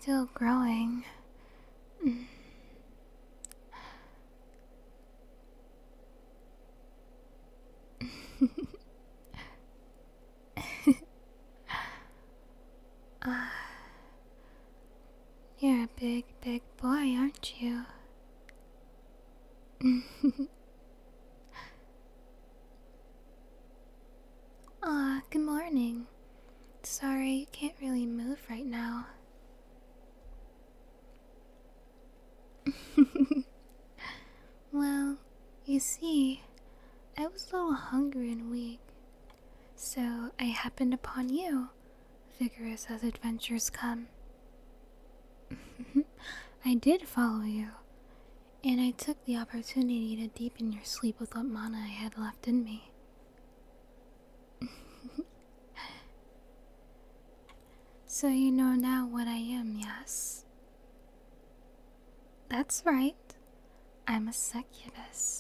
still growing. uh, you're a big, big boy, aren't you? Aw, good morning. Sorry, you can't really move right now. Well, you see, I was a little hungry and weak, so I happened upon you, vigorous as adventures come. I did follow you, and I took the opportunity to deepen your sleep with what mana I had left in me. So you know now what I am, yes? That's right. I'm a succubus.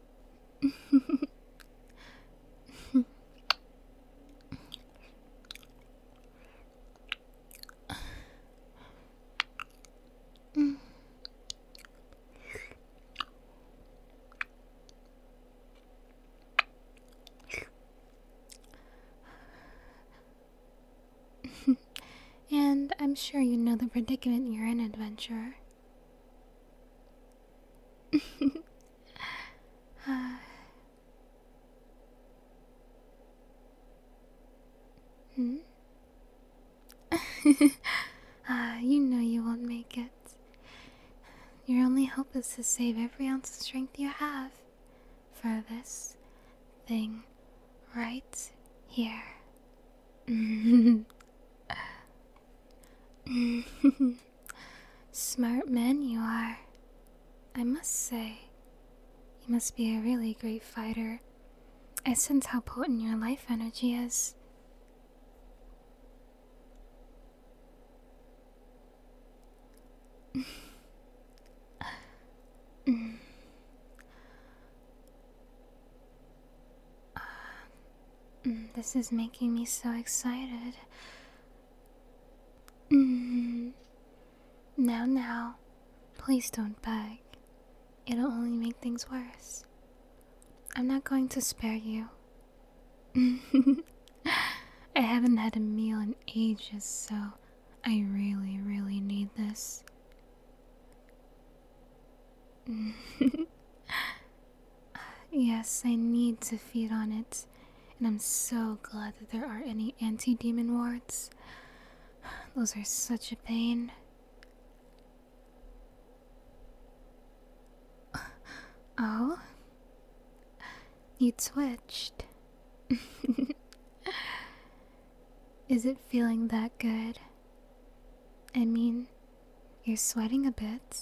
And I'm sure you know the predicament you're in, adventurer. uh, hmm? You know you won't make it. Your only hope is to save every ounce of strength you have for this thing right here. Smart man you are. I must say, you must be a really great fighter. I sense how potent your life energy is. This is making me so excited. Now, please don't beg. It'll only make things worse. I'm not going to spare you. I haven't had a meal in ages, so I really, really need this. Yes, I need to feed on it, and I'm so glad that there aren't any anti-demon wards. Those are such a pain. Oh? You twitched. Is it feeling that good? I mean, you're sweating a bit.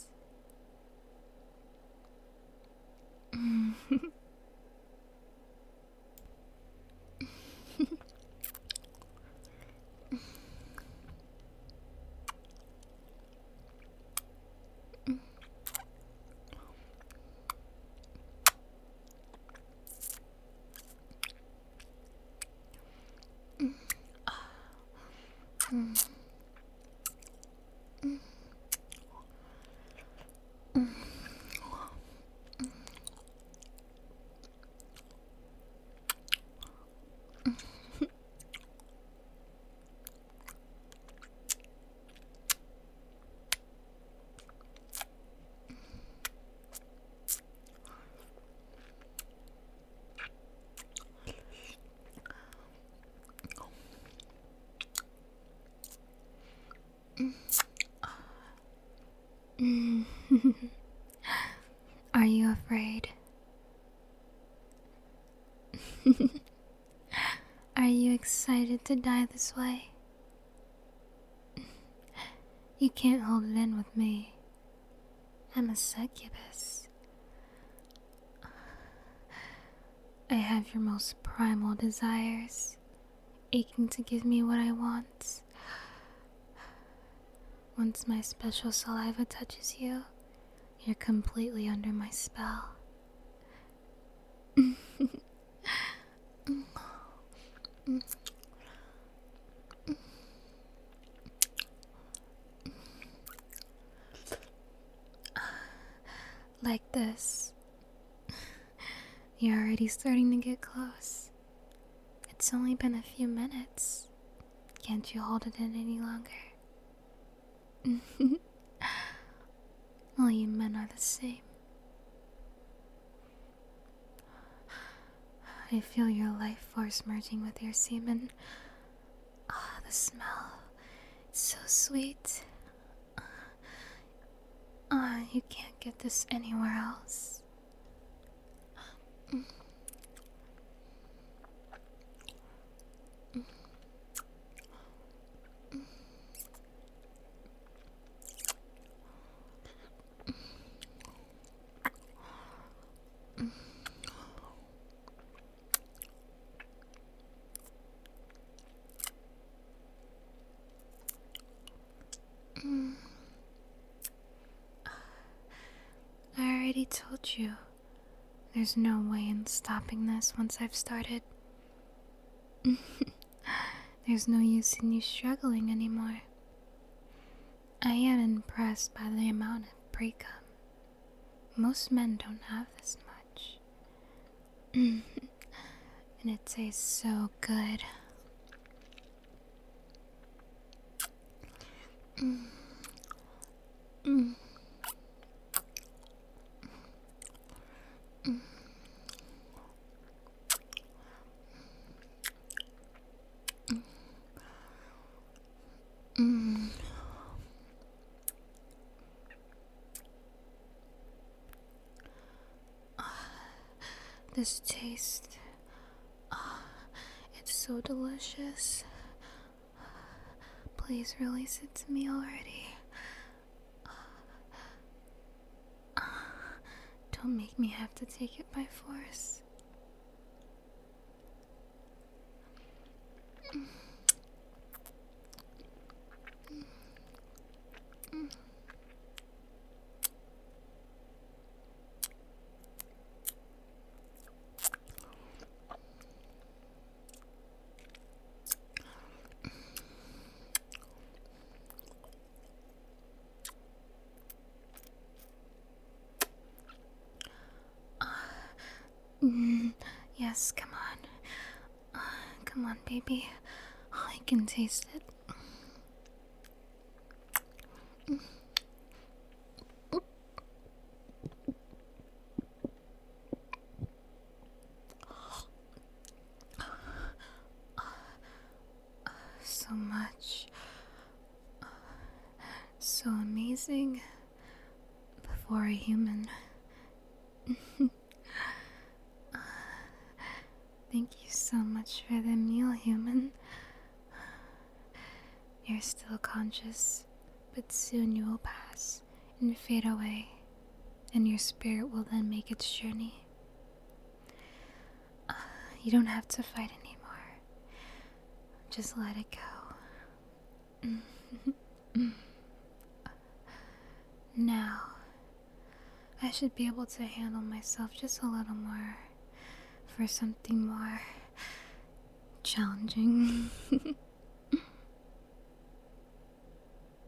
Are you afraid? Are you excited to die this way? You can't hold it in with me. I'm a succubus. I have your most primal desires, aching to give me what I want. Once my special saliva touches you, you're completely under my spell. like this. You're already starting to get close. It's only been a few minutes. Can't you hold it in any longer? All you men are the same. I feel your life force merging with your semen. Ah, the smell. It's so sweet. Ah, you can't get this anywhere else. I already told you. There's no way in stopping this once I've started. There's no use in you struggling anymore. I am impressed by the amount of pre-cum. Most men don't have this much. And it tastes so good. This taste, it's so delicious. Please release it to me already. Don't make me have to take it by force. Yes, come on. Come on, baby. I can taste it. So much. So amazing. Before a human. Thank you so much for the meal, human. You're still conscious, but soon you will pass and fade away, and your spirit will then make its journey. You don't have to fight anymore. Just let it go. Now, I should be able to handle myself just a little more for something more challenging.